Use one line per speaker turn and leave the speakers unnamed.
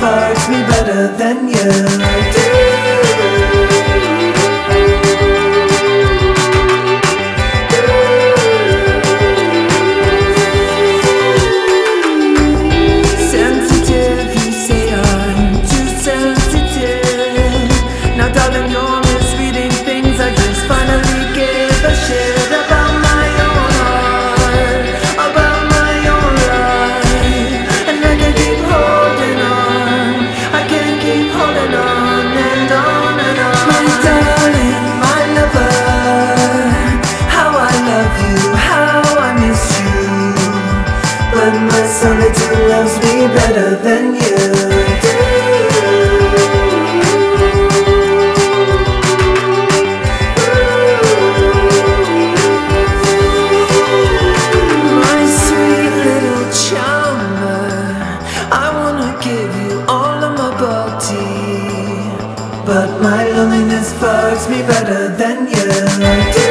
fucks me better than you do. Sensitive, you say I'm too sensitive. Now darling, you're misreading things. I just finally give a shit about my own heart, about my own life. And I can keep holding on, I can keep holding on and on and on. My darling, my lover, how I love you, how I miss you. But my solitude loves me better than you do. My sweet little charmer, I wanna give you all of my body, but my loneliness fucks me better than you do.